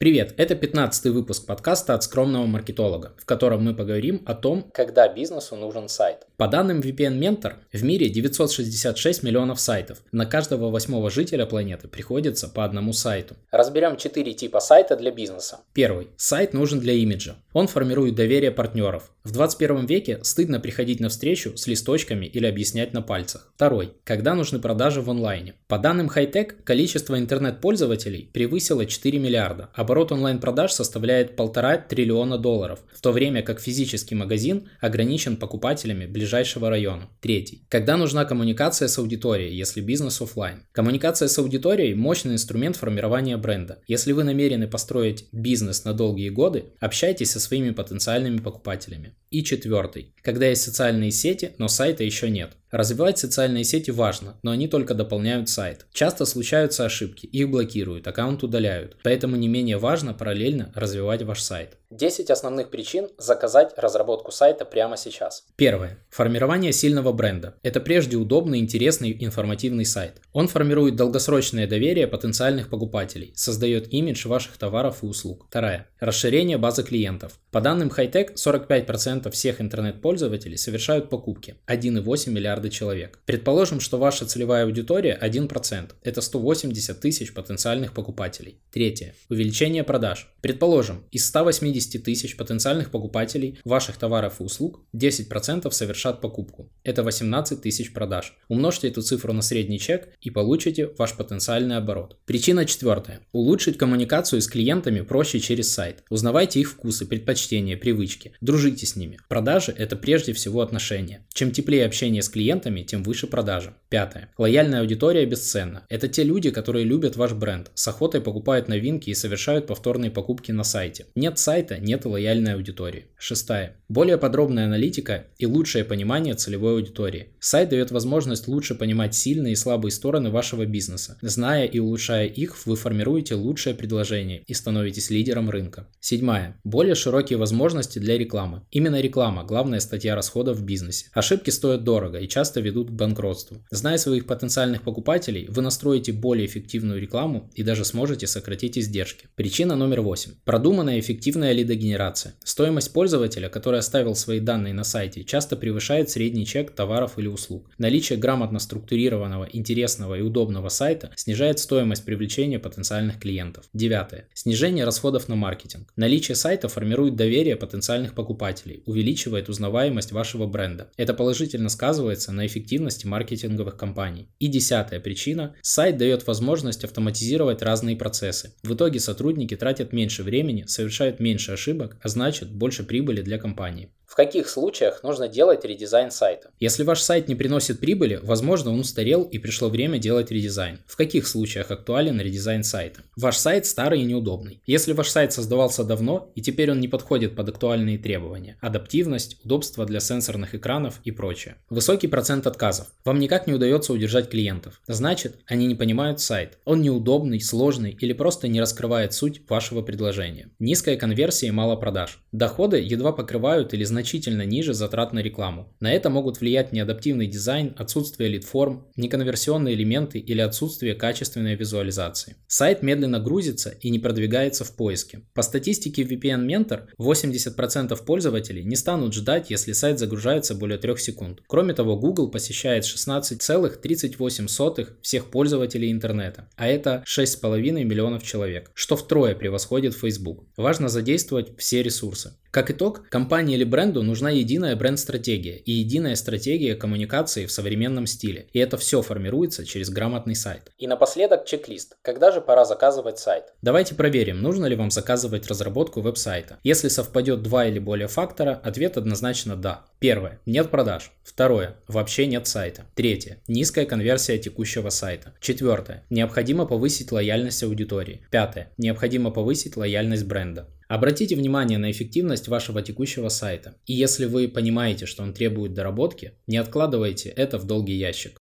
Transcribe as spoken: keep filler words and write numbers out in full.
Привет, это пятнадцатый выпуск подкаста от скромного маркетолога, в котором мы поговорим о том, когда бизнесу нужен сайт. По данным ви пи эн Mentor, в мире девятьсот шестьдесят шесть миллионов сайтов. На каждого восьмого жителя планеты приходится по одному сайту. Разберем четыре типа сайта для бизнеса. Первый. Сайт нужен для имиджа. Он формирует доверие партнеров. В двадцать первом веке стыдно приходить на встречу с листочками или объяснять на пальцах. Второй. Когда нужны продажи в онлайне. По данным Hightech, количество интернет-пользователей превысило четыре миллиарда. Оборот онлайн-продаж составляет полтора триллиона долларов, в то время как физический магазин ограничен покупателями ближайшего района. Третий. Когда нужна коммуникация с аудиторией, если бизнес офлайн. Коммуникация с аудиторией – мощный инструмент формирования бренда. Если вы намерены построить бизнес на долгие годы, общайтесь со своими потенциальными покупателями. И четвертый. Когда есть социальные сети, но сайта еще нет. Развивать социальные сети важно, но они только дополняют сайт. Часто случаются ошибки, их блокируют, аккаунт удаляют, поэтому не менее важно параллельно развивать ваш сайт. десять основных причин заказать разработку сайта прямо сейчас. Первое. Формирование сильного бренда. Это прежде удобный, интересный, информативный сайт. Он формирует долгосрочное доверие потенциальных покупателей, создает имидж ваших товаров и услуг. Второе. Расширение базы клиентов. По данным Hightech, сорок пять процентов всех интернет-пользователей совершают покупки, один и восемь десятых миллиарда человек. Предположим, что ваша целевая аудитория один процент, это сто восемьдесят тысяч потенциальных покупателей. Третье. Увеличение продаж. Предположим, из ста восьмидесяти тысяч потенциальных покупателей ваших товаров и услуг десять процентов совершат покупку. Это восемнадцать тысяч продаж. Умножьте эту цифру на средний чек и получите ваш потенциальный оборот. Причина четвертая. Улучшить коммуникацию с клиентами проще через сайт. Узнавайте их вкусы, предпочтения, привычки. Дружите с ними. Продажи – это прежде всего отношения. Чем теплее общение с клиентами, тем выше продажи. Пятое. Лояльная аудитория бесценна. Это те люди, которые любят ваш бренд, с охотой покупают новинки и совершают повторные покупки на сайте. Нет сайта – нет лояльной аудитории. Шестая. Более подробная аналитика и лучшее понимание целевой аудитории. Сайт дает возможность лучше понимать сильные и слабые стороны вашего бизнеса. Зная и улучшая их, вы формируете лучшее предложение и становитесь лидером рынка. Седьмая. Более широкие возможности для рекламы. Именно реклама – главная статья расходов в бизнесе. Ошибки стоят дорого и часто ведут к банкротству. Зная своих потенциальных покупателей, вы настроите более эффективную рекламу и даже сможете сократить издержки. Причина номер восемь. Продуманная эффективная лидогенерация. Стоимость пользователя, который оставил свои данные на сайте, часто превышает средний чек товаров или услуг. Наличие грамотно структурированного, интересного и удобного сайта снижает стоимость привлечения потенциальных клиентов. Девятое. Снижение расходов на маркетинг. Наличие сайта формирует доверие потенциальных покупателей, увеличивает узнаваемость вашего бренда. Это положительно сказывается на эффективности маркетинговых кампаний. И десятая причина. Сайт дает возможность автоматизировать разные процессы. В итоге сотрудники тратят меньше времени, совершают меньше ошибок, а значит больше прибыли для компании. В каких случаях нужно делать редизайн сайта? Если ваш сайт не приносит прибыли, возможно, он устарел и пришло время делать редизайн. В каких случаях актуален редизайн сайта? Ваш сайт старый и неудобный. Если ваш сайт создавался давно и теперь он не подходит под актуальные требования, адаптивность, удобство для сенсорных экранов и прочее. Высокий процент отказов. Вам никак не удается удержать клиентов. Значит, они не понимают сайт. Он неудобный, сложный или просто не раскрывает суть вашего предложения. Низкая конверсия и мало продаж. Доходы едва покрывают или значительно значительно ниже затрат на рекламу. На это могут влиять неадаптивный дизайн, отсутствие лид-форм, неконверсионные элементы или отсутствие качественной визуализации. Сайт медленно грузится и не продвигается в поиске. По статистике ви пи эн Mentor, восемьдесят процентов пользователей не станут ждать, если сайт загружается более трех секунд. Кроме того, Google посещает шестнадцать целых тридцать восемь сотых всех пользователей интернета, а это шесть с половиной миллионов человек, что втрое превосходит Facebook. Важно задействовать все ресурсы. Как итог, компании или бренду нужна единая бренд-стратегия и единая стратегия коммуникации в современном стиле. И это все формируется через грамотный сайт. И напоследок чек-лист. Когда же пора заказывать сайт? Давайте проверим, нужно ли вам заказывать разработку веб-сайта. Если совпадет два или более фактора, ответ однозначно да. Первое. Нет продаж. Второе. Вообще нет сайта. Третье. Низкая конверсия текущего сайта. Четвертое. Необходимо повысить лояльность аудитории. Пятое. Необходимо повысить лояльность бренда. Обратите внимание на эффективность вашего текущего сайта. И если вы понимаете, что он требует доработки, не откладывайте это в долгий ящик.